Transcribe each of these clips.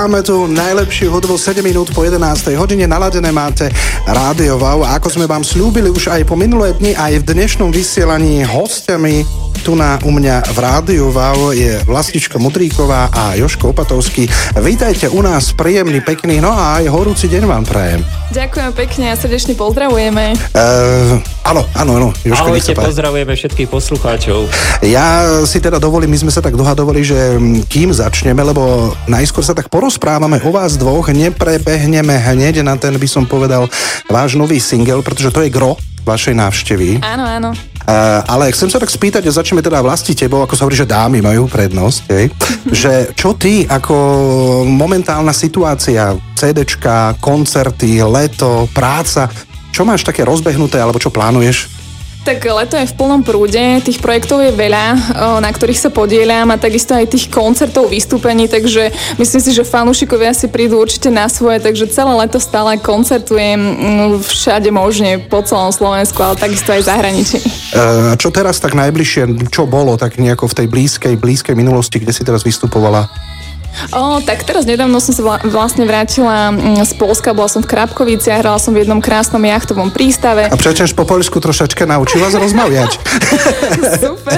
Hráme tu najlepšiu hudbu 7 minút po 11. hodine. Naladené máte Rádio Wow. A ako sme vám slúbili už aj po minulé dni, aj v dnešnom vysielaní hostiami tu u mňa v Rádiu Wow je Vlastička Mudríková a Jožko Opatovský. Vítajte u nás, príjemný, pekný, no a aj horúci deň vám prajem. Ďakujem pekne a srdečne pozdravujeme. Áno. Jožko, ahojte, pozdravujeme všetkých poslucháčov. Ja si teda dovolím, my sme sa tak dohadovali, že kým začneme, lebo najskôr sa tak porozprávame o vás dvoch, neprebehneme hneď na ten, by som povedal, váš nový single, pretože to je gro vašej návštevy. Áno. Ale chcem sa tak spýtať, začneme teda Vlasti tebou, ako sa hovorí, že dámy majú prednosť, že čo ty, ako momentálna situácia, CDčka, koncerty, leto, práca, čo máš také rozbehnuté, alebo čo plánuješ? Tak leto je v plnom prúde, tých projektov je veľa, na ktorých sa podieľam a takisto aj tých koncertov, vystúpení, takže myslím si, že fanúšikovia si prídu určite na svoje, takže celé leto stále koncertujem všade možne, po celom Slovensku, ale takisto aj v zahraničí. Čo teraz tak najbližšie, čo bolo tak nejako v tej blízkej minulosti, kde si teraz vystupovala? Tak teraz nedávno som sa vlastne vrátila z Poľska, bola som v Krapkoviciach, hrala som v jednom krásnom jachtovom prístave. A prečož po poľsku trošačka naučila sa rozmawiať. Super.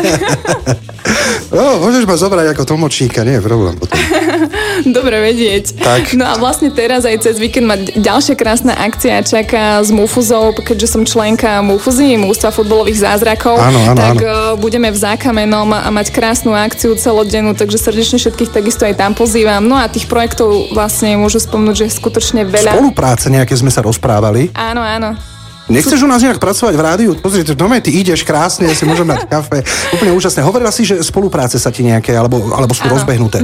Môžeš ma zobrať ako tlmočníka, nie je problém potom. Dobre vedieť. Tak. No a vlastne teraz aj cez víkend ma ďalšia krásna akcia čaká s Mufuzou, keďže som členka Mufuzy, Mústva futbalových zázrakov. Áno. Budeme v Zákamenom a mať krásnu akciu celodennú, takže srdečne všetkých takisto aj tam pozývam. No a tých projektov vlastne môžu spomnúť, že je skutočne veľa. Spolupráce nejaké sme sa rozprávali. Áno. Nechceš u nás nejak pracovať v rádiu? Pozrite, ty ideš krásne, si môžem dať kafe. Úplne úžasné. Hovorila si, že spolupráce sa ti nejaké, alebo sú rozbehnuté.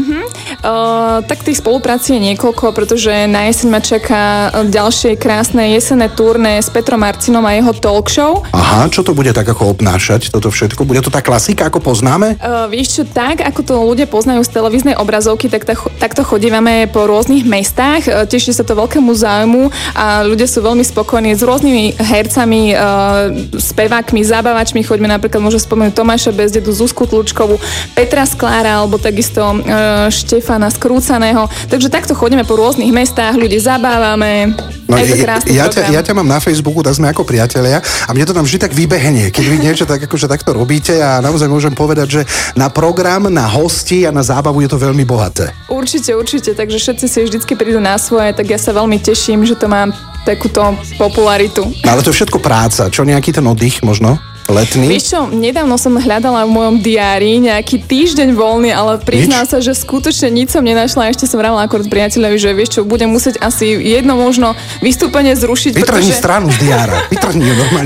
Tak tých spoluprác je niekoľko, pretože na jeseň ma čaká ďalšie krásne jesenné turné s Petrom Marcinom a jeho talk show. Aha, čo to bude tak ako obnášať, toto všetko? Bude to tá klasika, ako poznáme? Vieš čo, tak ako to ľudia poznajú z televíznej obrazovky, takto chodívame po rôznych mestách. Teší sa to veľkému záujmu a ľudia sú veľmi spokojní s rôznymi hercami, spevákmi, zábavačmi. Choďme napríklad, môžem spomenúť Tomáša Bezdedu, Zuzku Tlučkovú, Petra Sklára alebo takisto Štefana Skrúcaného. Takže takto chodíme po rôznych mestách, ľudí zabávame. No, ja ťa mám na Facebooku, tak sme ako priatelia a mne to tam vždy tak vybehne, keď vy niečo tak akože takto robíte a naozaj môžem povedať, že na program, na hosti a na zábavu je to veľmi bohaté. Určite, takže všetci si vždycky prídu na svoje, tak ja sa veľmi teším, že to mám takúto popularitu. No, ale to je všetko práca, čo nejaký ten oddych možno? Letný? Vieš čo, nedávno som hľadala v mojom diári nejaký týždeň voľný, ale priznám sa, že skutočne nič som nenašla. Ešte som vravila akorát priateľovi, že vieš čo, budem musieť asi jedno možno vystúpenie zrušiť. Vytrhni stranu z diára. Vytrhni ju normálne.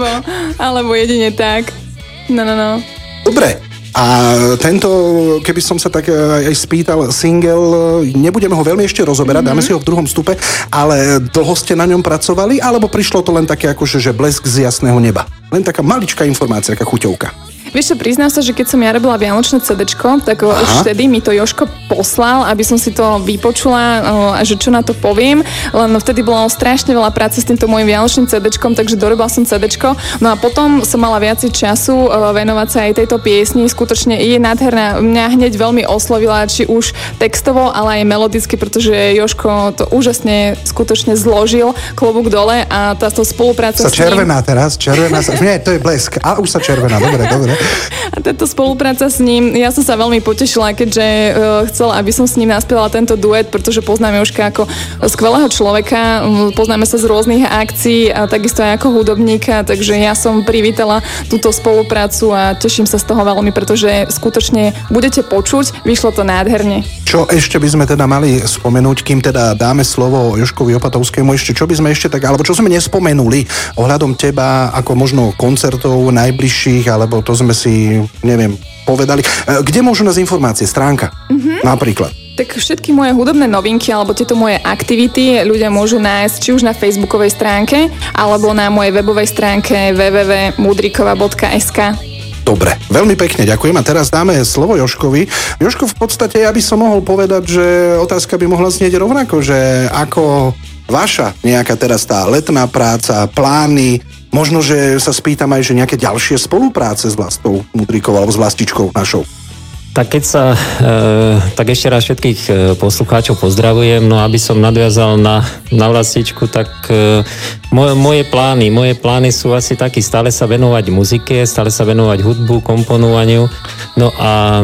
Alebo jedine tak. No. Dobre. A tento, keby som sa tak aj spýtal, single, nebudeme ho veľmi ešte rozoberať, dáme si ho v druhom stupe, ale dlho ste na ňom pracovali, alebo prišlo to len také akože, že blesk z jasného neba? Len taká maličká informácia, taká chuťovka. Vieš čo, priznám sa, že keď som ja robila vianočné CDčko, tak už vtedy mi to Jožko poslal, aby som si to vypočula a že čo na to poviem. Len vtedy bolo strašne veľa práce s týmto môjim vianočným CDčkom, takže dorobila som CDčko. No a potom som mala viac času venovať sa aj tejto piesni. Skutočne je nádherná. Mňa hneď veľmi oslovila, či už textovo, ale aj melodicky, pretože Jožko to úžasne skutočne zložil, klobúk dole a táto spolupráca sa červená teraz, nie, to je blesk. A už sa červená, dobre. A táto spolupráca s ním, ja som sa veľmi potešila, keďže chcela, aby som s ním naspievala tento duet, pretože poznáme Jožka ako skvelého človeka, poznáme sa z rôznych akcií a takisto aj ako hudobníka, takže ja som privítala túto spoluprácu a teším sa z toho veľmi, pretože skutočne budete počuť, vyšlo to nádherne. Čo ešte by sme teda mali spomenúť, kým teda dáme slovo Jožkovi Opatovskému, čo by sme ešte tak, alebo čo sme nespomenuli ohľadom teba, ako možno koncertov najbližších, alebo to sme si, neviem, povedali. Kde môžu nás informácie? Stránka? Napríklad. Tak všetky moje hudobné novinky alebo tieto moje aktivity ľudia môžu nájsť či už na facebookovej stránke alebo na mojej webovej stránke www.mudrikova.sk. Dobre, veľmi pekne ďakujem a teraz dáme slovo Jožkovi. Jožko, v podstate ja by som mohol povedať, že otázka by mohla znieť rovnako, že ako vaša nejaká teraz tá letná práca, plány, možno, že sa spýtam aj, že nejaké ďalšie spolupráce s Vlastou Mudríkovou alebo s Vlastičkou našou. Tak tak ešte raz všetkých poslucháčov pozdravujem, no aby som nadviazal na Vlastičku, tak moje plány sú asi taký, stále sa venovať muzike, stále sa venovať hudbu, komponovaniu, no a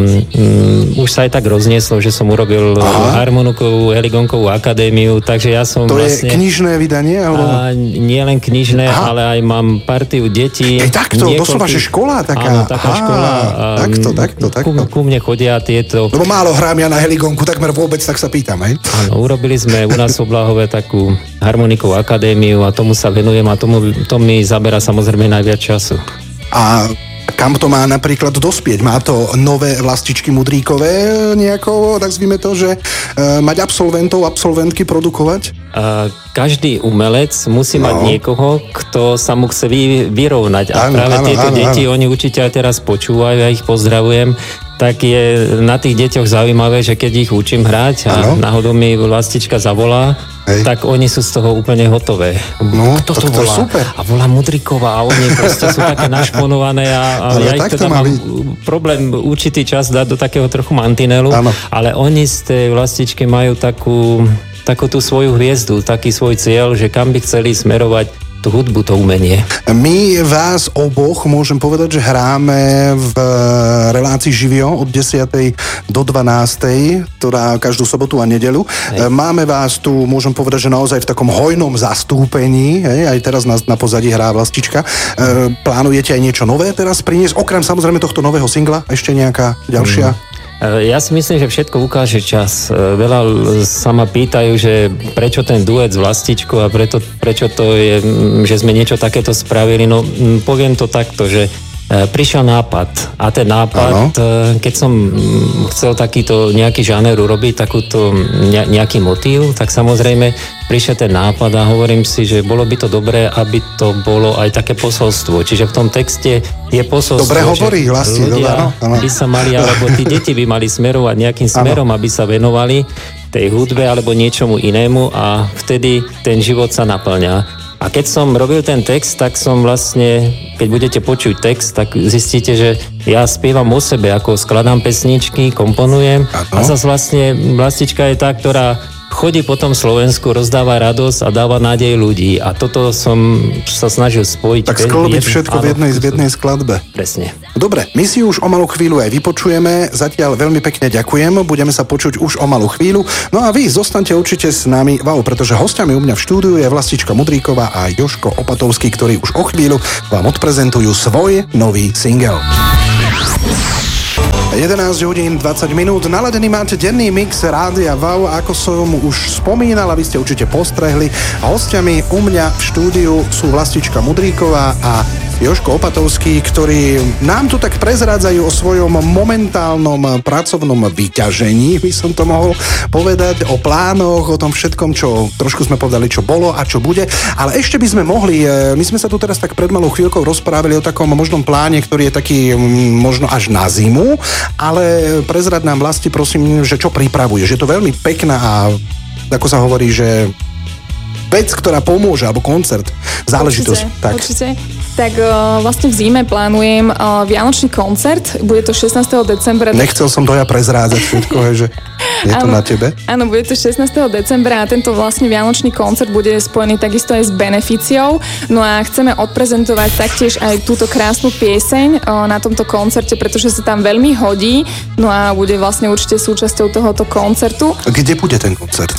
už sa aj tak roznieslo, že som urobil harmonikovú Heligonkovú akadémiu, takže ja som to vlastne... To je knižné vydanie? Nie len knižné, ale aj mám partiu detí. Takto, to sú vaše škola taká? Áno, taká škola. Takto. Ku mne chodia tieto... Lebo málo hrám ja na heligonku, takmer vôbec, tak sa pýtam, hej? Áno, urobili sme u nás v Blahove takú harmonikovú akadémiu a tomu sa venujem a to mi zabera samozrejme najviac času. A kam to má napríklad dospieť? Má to nové Vlastičky Mudríkové nejako, tak zvíme to, že mať absolventky produkovať? Každý umelec musí mať niekoho, kto sa mu chce vyrovnať. A tieto deti, oni určite aj teraz počúvajú, ja ich pozdravujem, tak je na tých deťoch zaujímavé, že keď ich učím hrať a náhodou mi Vlastička zavolá, tak oni sú z toho úplne hotové. Kto to volá? Super. A volá Mudríková a oni proste sú také našponované a ja ich teda mám problém určitý čas dať do takého trochu mantinelu, ale oni z tej Vlastičky majú takú tú svoju hviezdu, taký svoj cieľ, že kam by chceli smerovať tú hudbu, to umenie. My vás oboch, môžem povedať, že hráme v relácii Živio od 10. do 12. ktorá každú sobotu a nedeľu. Máme vás tu, môžem povedať, že naozaj v takom hojnom zastúpení, aj teraz na pozadí hrá Vlastička. Plánujete aj niečo nové teraz priniesť? Okrem samozrejme tohto nového singla, ešte nejaká ďalšia? Ja si myslím, že všetko ukáže čas. Veľa sa ma pýtajú, že prečo ten duet s Vlastičkou a prečo to je, že sme niečo takéto spravili. No poviem to takto, že prišiel nápad a ten nápad, keď som chcel takýto nejaký žáner urobiť, takúto nejaký motív, tak samozrejme prišiel ten nápad a hovorím si, že bolo by to dobré, aby to bolo aj také posolstvo. Čiže v tom texte je posolstvo, dobre hovorí, že ľudia by sa mali, alebo tí deti by mali smerovať nejakým smerom, aby sa venovali tej hudbe alebo niečomu inému a vtedy ten život sa naplňa. A keď som robil ten text, tak som vlastne, keď budete počuť text, tak zistíte, že ja spievam o sebe, ako skladám pesničky, komponujem a zase vlastne Vlastička je tá, ktorá chodí po tom Slovensku, rozdáva radosť a dáva nádej ľudí. A toto som sa snažil spojiť. Tak sklobiť všetko v jednej skladbe. Presne. Dobre, my si už o malú chvíľu aj vypočujeme. Zatiaľ veľmi pekne ďakujem. Budeme sa počuť už o malú chvíľu. No a vy zostaňte určite s nami, pretože hostiami u mňa v štúdiu je Vlastička Mudríková a Jožko Opatovský, ktorí už o chvíľu vám odprezentujú svoj nový single. 11 hodín 20 minút, naladený máte denný mix Rádia Wow, ako som už spomínal a vy ste určite postrehli. Hostiami u mňa v štúdiu sú Vlastička Mudríková a Jožko Opatovský, ktorí nám tu tak prezrádzajú o svojom momentálnom pracovnom vyťažení, by som to mohol povedať, o plánoch, o tom všetkom, čo trošku sme povedali, čo bolo a čo bude. Ale ešte by sme mohli, my sme sa tu teraz tak pred malou chvíľkou rozprávali o takom možnom pláne, ktorý je taký možno až na zimu, ale prezrad nám Vlasti, prosím, že čo pripravuješ. Je to veľmi pekná a ako sa hovorí, že vec, ktorá pomôže, alebo koncert, záležitosť. Určite. Tak vlastne v zime plánujem vianočný koncert, bude to 16. decembra. Nechcel som to ja prezrádzať všetko, že je to na tebe? Áno, bude to 16. decembra a tento vlastne vianočný koncert bude spojený takisto aj s beneficiou. No a chceme odprezentovať taktiež aj túto krásnu pieseň na tomto koncerte, pretože sa tam veľmi hodí. No a bude vlastne určite súčasťou tohoto koncertu. Kde bude ten koncert?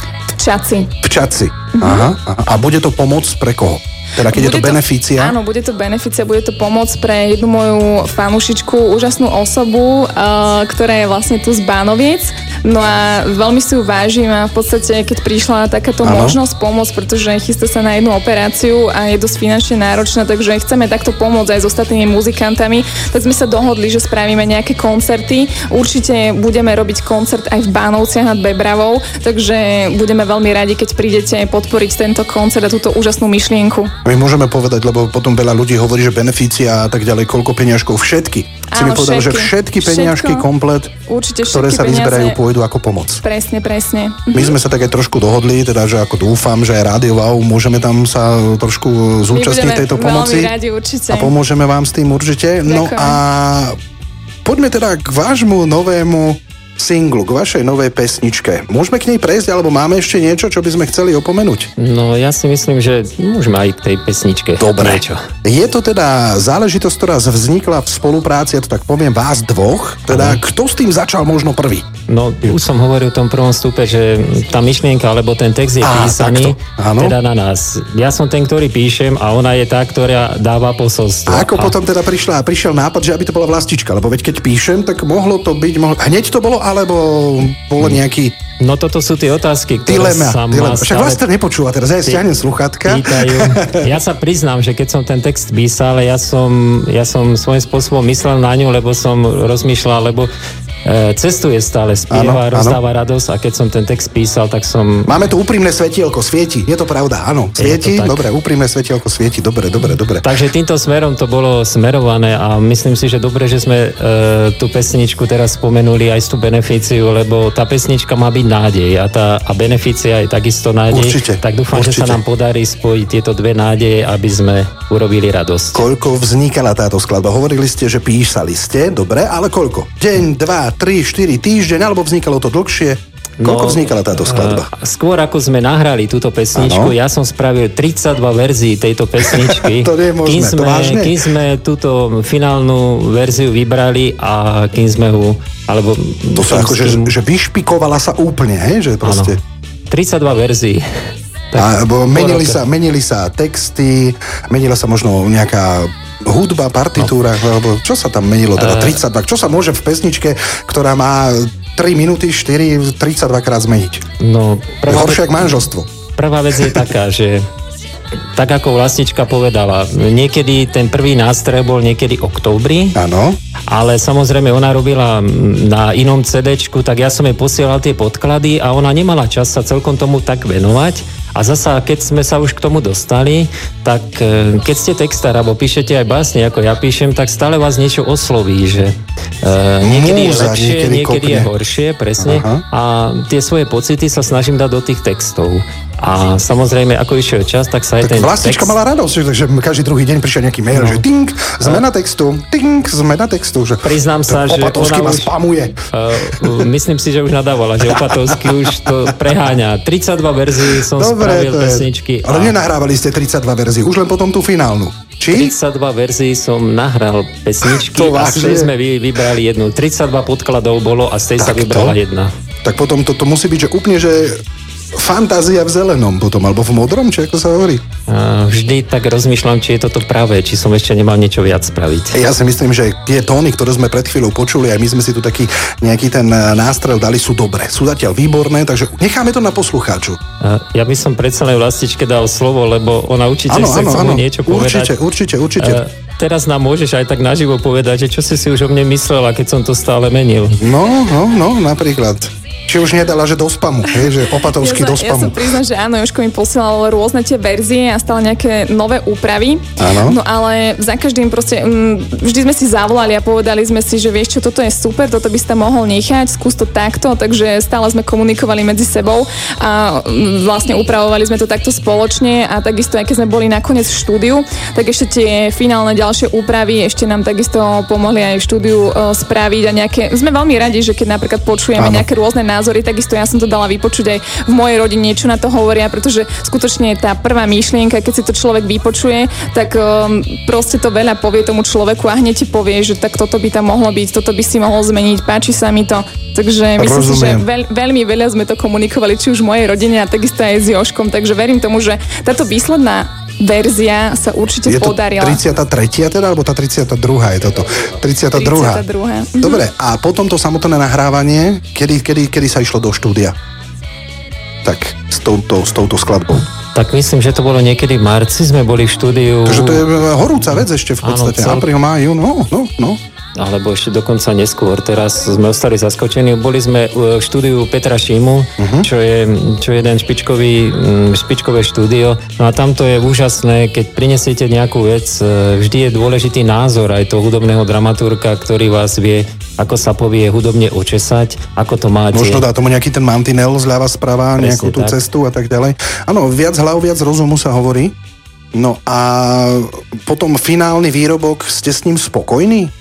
V Čaci. Aha. A bude to pomoc pre koho? Teda keď je to beneficia? Áno, bude to beneficia, bude to pomoc pre jednu moju fanúšičku, úžasnú osobu, ktorá je vlastne tu z Bánoviec. No a veľmi si ju vážim a v podstate, keď prišla takáto možnosť pomôcť, pretože chystá sa na jednu operáciu a je dosť finančne náročná, takže chceme takto pomôcť aj s ostatnými muzikantami, tak sme sa dohodli, že spravíme nejaké koncerty. Určite budeme robiť koncert aj v Bánovciach nad Bebravou, takže budeme veľmi radi, keď prídete podporiť tento koncert a túto úžasnú myšlienku. My môžeme povedať, lebo potom veľa ľudí hovorí, že beneficia a tak ďalej, koľko peňažkov, všetky. Si mi povedal, že všetky peňažky komplet, ktoré sa vyzberajú, pôjdu ako pomoc. Presne. My sme sa tak aj trošku dohodli, teda, že ako dúfam, že aj Rádio Wow môžeme tam sa trošku zúčastniť tejto pomoci. Veľmi radi, určite. A pomôžeme vám s tým určite. Ďakujem. No a poďme teda k vášmu novému singlu, k vašej novej pesničke. Môžeme k nej prejsť, alebo máme ešte niečo, čo by sme chceli opomenúť? No, ja si myslím, že môžeme aj k tej pesničke. Dobre. Niečo. Je to teda záležitosť, ktorá vznikla v spolupráci, ja to tak poviem, vás dvoch. Teda kto s tým začal možno prvý? No, už som hovoril v tom prvom stupe, že tá myšlienka, alebo ten text je písaný teda na nás. Ja som ten, ktorý píšem a ona je tá, ktorá dáva posolstvo. A ako potom teda prišiel nápad, že aby to bola Vlastička? Lebo veď keď píšem, tak mohlo to byť... Hneď to bolo, alebo bolo nejaký... No toto sú tie otázky, ktoré sa ma stále... Však Vlasta nepočúva teraz, ja stiahnem sluchátka. Ja sa priznám, že keď som ten text písal, ja som svojím spôsobom myslel na ňu, lebo som rozmýšľal, lebo cestuje stále, spieva, rozdáva radosť a keď som ten text písal, tak som... Máme tu úprimné svetielko, svieti, je to pravda, áno, svieti, dobre, úprimné svetielko svieti, dobre. Takže týmto smerom to bolo smerované a myslím si, že dobre, že sme tú pesničku teraz spomenuli aj tú beneficiu, lebo tá pesnička má byť nádej a beneficia je takisto nádej. Určite, tak dúfam, že sa nám podarí spojiť tieto dve nádeje, aby sme urobili radosť. Koľko vznikala táto skladba? Hovorili ste, že písali ste, dobre, ale koľko? Deň, 2, 3, 4 týždeň, alebo vznikalo to dlhšie? Koľko vznikala táto skladba? Skôr ako sme nahrali túto pesničku, ja som spravil 32 verzií tejto pesničky. To nie je možné, kým sme túto finálnu verziu vybrali a kým sme ho... Alebo to sa ako, že vyšpikovala sa úplne, hej? Že proste... 32 verzií. Menili sa texty, menila sa možno nejaká hudba, partitúra, alebo čo sa tam menilo? Teda 32. Čo sa môže v pesničke, ktorá má 3 minúty, 32 krát zmeniť? No, horšie ako manželstvo. Prvá vec je taká, že tak ako Vlastička povedala, niekedy ten prvý nástroj bol niekedy októbri. Áno. Ale samozrejme ona robila na inom CD-čku, tak ja som jej posielal tie podklady a ona nemala čas sa celkom tomu tak venovať. A zasa, keď sme sa už k tomu dostali, tak keď ste textár, alebo píšete aj básne, ako ja píšem, tak stále vás niečo osloví, že niekedy je lepšie, niekedy je horšie, presne. Aha. A tie svoje pocity sa snažím dať do tých textov. A samozrejme, ako išiel čas, tak sa aj ten Vlastička text... mala radosť, že každý druhý deň prišiel nejaký mail, že ting, zmena textu, že priznám sa, že Opatovský ma spamuje. Myslím si, že už nadávala, že Opatovský už to preháňa. 32 verzií som spravil pesničky. Ale nenahrávali ste 32 verzií, už len potom tú finálnu. Či? 32 verzií som nahral pesničky a z tej sme vybrali jednu. 32 podkladov bolo a z tej sa vybrala jedna. Tak potom to musí byť, že úplne, že fantázia v zelenom potom, alebo v modrom, či ako sa hovorí? Vždy tak rozmýšľam, či je toto práve, či som ešte nemal niečo viac spraviť. Ja si myslím, že tie tóny, ktoré sme pred chvíľou počuli, aj my sme si tu taký nejaký ten nástrel dali, sú dobré. Sú zatiaľ výborné, takže necháme to na poslucháču. Ja by som predsa len Vlastičke dal slovo, lebo ona určite chce k tomu niečo povedať. Určite. Teraz nám môžeš aj tak naživo povedať, že čo si už o mne myslela, keď som to stále menil. No, napríklad. Či už nedala, že do spamu, že Opatovský do spamu. Ja sa priznám, že áno, Jožko mi posielal rôzne tie verzie a stále nejaké nové úpravy. Áno. No ale za každým proste, vždy sme si zavolali a povedali sme si, že vieš čo, toto je super, toto by si tam mohol nechať, skús to takto, takže stále sme komunikovali medzi sebou a vlastne upravovali sme to takto spoločne a takisto aj keď sme boli nakoniec v štúdiu, tak ešte tie finálne ďalšie úpravy ešte nám takisto pomohli aj v štúdiu spraviť a nejaké, sme veľmi radi, že keď napríklad počujeme nejaké rôzne názory, takisto ja som to dala vypočuť aj v mojej rodine, niečo na to hovoria, pretože skutočne tá prvá myšlienka, keď si to človek vypočuje, tak proste to veľa povie tomu človeku a hneď ti povie, že tak toto by tam mohlo byť, toto by si mohol zmeniť, páči sa mi to. Takže myslím si, že veľmi veľa sme to komunikovali, či už v mojej rodine a takisto aj s Jožkom, takže verím tomu, že táto výsledná verzia sa určite podarila. Je to 33. teda, alebo tá 32. je toto? 32. Dobre, a potom to samotné nahrávanie, kedy sa išlo do štúdia? Tak, s touto skladbou. Tak myslím, že to bolo niekedy v marci, sme boli v štúdiu. Takže to je horúca vec ešte v podstate. Apríl, máj, no. Alebo ešte dokonca neskôr. Teraz sme ostali zaskočení. Boli sme v štúdiu Petra Šimu, čo je jeden špičkové štúdio. No a tamto je úžasné, keď prinesiete nejakú vec, vždy je dôležitý názor aj toho hudobného dramaturga, ktorý vás vie, ako sa povie, hudobne očesať, ako to máte. Možno dá tomu nejaký ten mantinel zľava sprava, nejakú tú cestu a tak ďalej. Áno, viac hlav, viac rozumu sa hovorí. No a potom finálny výrobok, ste s ním spokojní?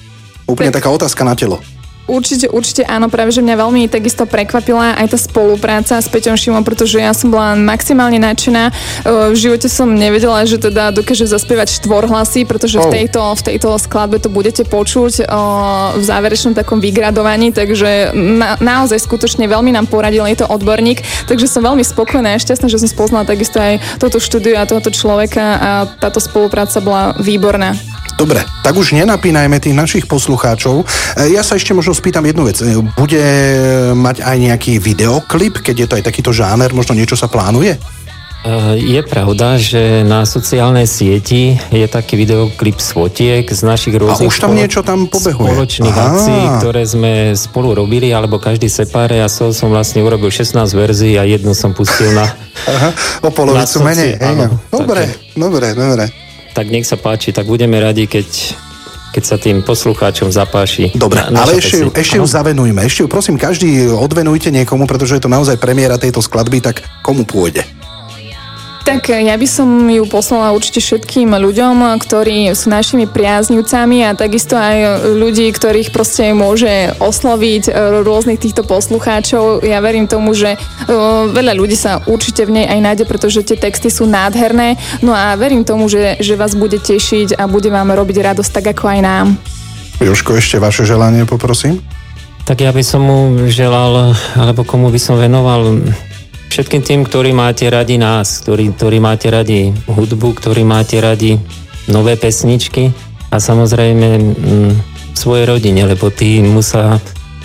Úplne taká otázka na telo. Určite áno, práve že mňa veľmi takisto prekvapila aj tá spolupráca s Peťom Šimom, pretože ja som bola maximálne nadšená. V živote som nevedela, že teda dokáže zaspievať štvorhlasy, pretože v tejto skladbe to budete počuť v záverečnom takom vygradovaní, takže naozaj skutočne veľmi nám poradil, je to odborník, takže som veľmi spokojná a šťastná, že som spoznala takisto aj toto štúdiu a tohoto človeka a táto spolupráca bola výborná. Dobre, tak už nenapínajme tých našich poslucháčov. Ja sa ešte možno spýtam jednu vec. Bude mať aj nejaký videoklip, keď je to aj takýto žáner, možno niečo sa plánuje? Je pravda, že na sociálnej sieti je taký videoklip z fotiek z našich rôznych spoločných akcií, ktoré sme spolu robili, alebo každý separé. Ja som vlastne urobil 16 verzií a jednu som pustil na... o polovicu menej. Dobre. Tak nech sa páči, tak budeme radi, keď sa tým poslucháčom zapáči. Dobre, ale ešte ju zavenujme. Ešte ju prosím, každý odvenujte niekomu, pretože je to naozaj premiéra tejto skladby, tak komu pôjde? Tak ja by som ju poslala určite všetkým ľuďom, ktorí sú našimi priaznivcami a takisto aj ľudí, ktorých proste môže osloviť rôznych týchto poslucháčov. Ja verím tomu, že veľa ľudí sa určite v nej aj nájde, pretože tie texty sú nádherné. No a verím tomu, že vás bude tešiť a bude vám robiť radosť tak ako aj nám. Jožko, ešte vaše želanie poprosím? Tak ja by som mu želal, alebo komu by som venoval všetkým tým, ktorí máte radi nás, ktorí máte radi hudbu, ktorí máte radi nové pesničky a samozrejme v svojej rodine, lebo tí musia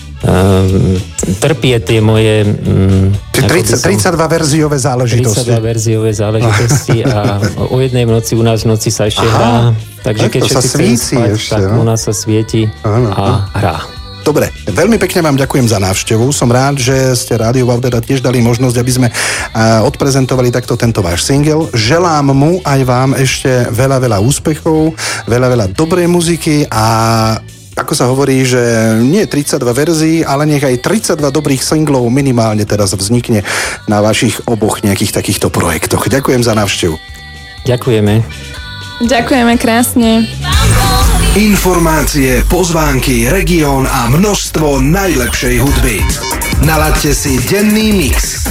trpieť tie moje 32 verziové záležitosti. 32 verziové záležitosti a o jednej v noci sa ešte hrá. Takže keď všetci chcem spať, tak u nás sa svieti a hrá. Dobre, veľmi pekne vám ďakujem za návštevu. Som rád, že ste Rádiu Wow tiež dali možnosť, aby sme odprezentovali takto tento váš single. Želám mu aj vám ešte veľa úspechov, veľa dobrej muziky a ako sa hovorí, že nie 32 verzií, ale nech aj 32 dobrých singlov minimálne teraz vznikne na vašich oboch nejakých takýchto projektoch. Ďakujem za návštevu. Ďakujeme. Ďakujeme krásne. Informácie, pozvánky, región a množstvo najlepšej hudby. Nalaďte si denný mix.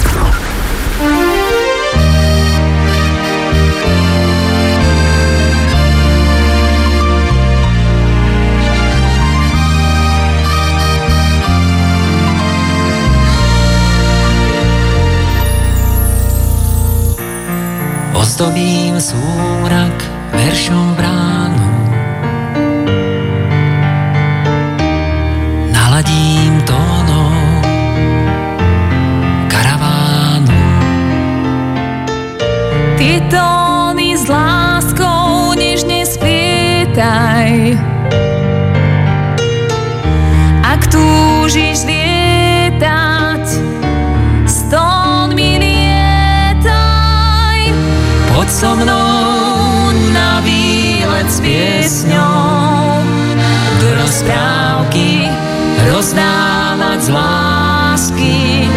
Ozdobím súmrak veršom bránu, naladím tónom karavánu. Ty tóny s láskou nežne spietaj, ak túžiš lietať, s tónmi lietaj. Poď so mnou na výlet s piesňou, do rozprávky rozdávať z lásky,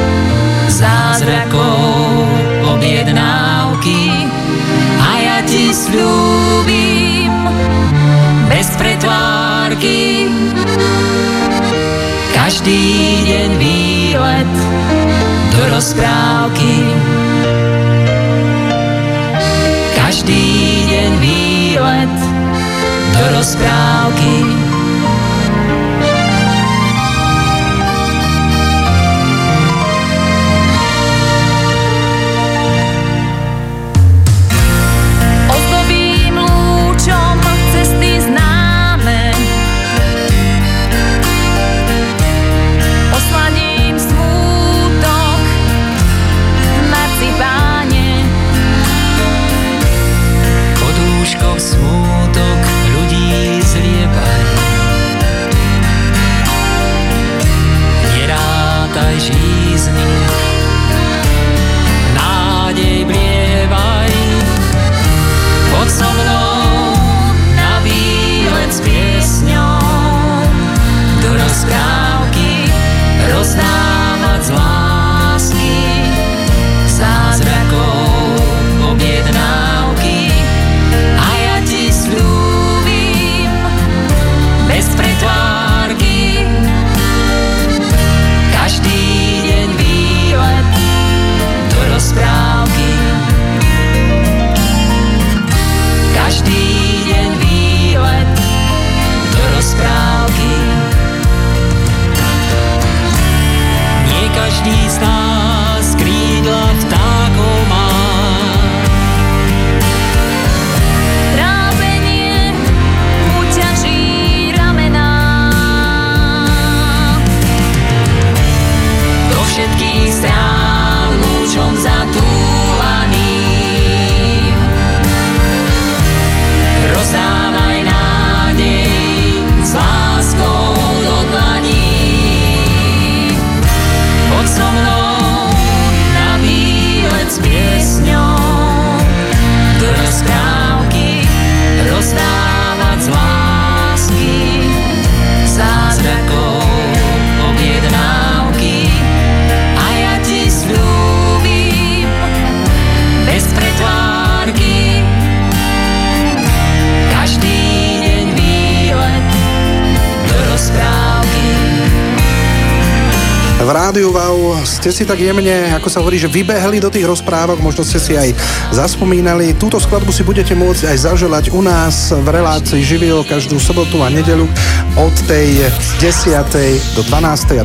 zázrakov objednávky. A ja ti sľúbim bez pretvárky každý deň výlet do rozprávky. Každý deň výlet do rozprávky. Ozdobím lúčom cesty známe, osladím smútok v marcipáne. Pod lúžkou smútok ľudí zliepaj, v Rádiu Wow ste si tak jemne, ako sa hovorí, že vybehli do tých rozprávok, možno ste si aj zaspomínali. Túto skladbu si budete môcť aj zaželať u nás v relácii Živio každú sobotu a nedeľu od tej 10. do 12. a